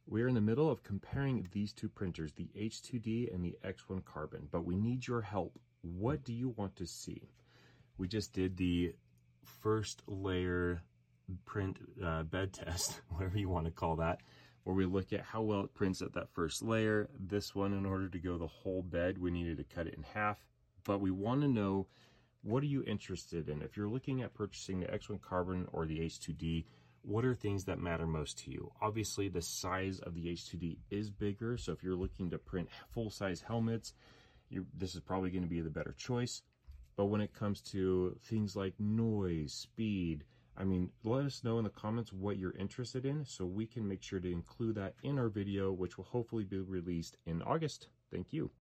We're in the middle of comparing these two printers, the H2D and the X1 Carbon, but we need your help. What do you want to see? We just did the first layer print bed test, whatever you want to call that, where we look at how well it prints at that first layer. This one, in order to go the whole bed, we needed to cut it in half, but we want to know, what are you interested in? If you're looking at purchasing the X1 Carbon or the H2D, what are things that matter most to you? Obviously, the size of the H2D is bigger, so if you're looking to print full-size helmets, this is probably going to be the better choice. But when it comes to things like noise, speed, I mean, let us know in the comments what you're interested in so we can make sure to include that in our video, which will hopefully be released in August. Thank you.